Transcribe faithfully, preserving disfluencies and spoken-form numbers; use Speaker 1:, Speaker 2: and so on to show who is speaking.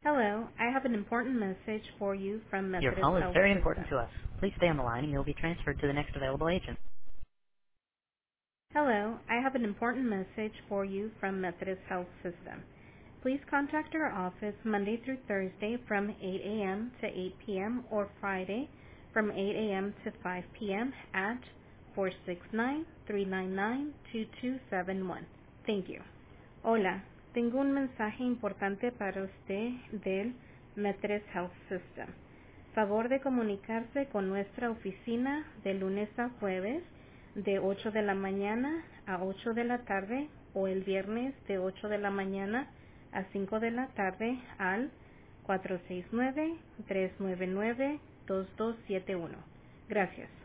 Speaker 1: Hello, I have an important message for you from
Speaker 2: Your
Speaker 1: Methodist
Speaker 2: call is
Speaker 1: Health
Speaker 2: very important
Speaker 1: System.
Speaker 2: to us. Please stay on the line and you'll be transferred to the next available agent.
Speaker 1: Hello, I have an important message for you from Methodist Health System. Please contact our office Monday through Thursday from eight a m to eight p m or Friday from eight a m to five p m at four six nine, three nine nine, two two seven one. Thank you. Hola, tengo un mensaje importante para usted del Methodist Health System. Favor de comunicarse con nuestra oficina de lunes a jueves de ocho de la mañana a ocho de la tarde o el viernes de ocho de la mañana a cinco de la tarde al cuatro seis nueve, tres nueve nueve, dos dos siete uno. Gracias.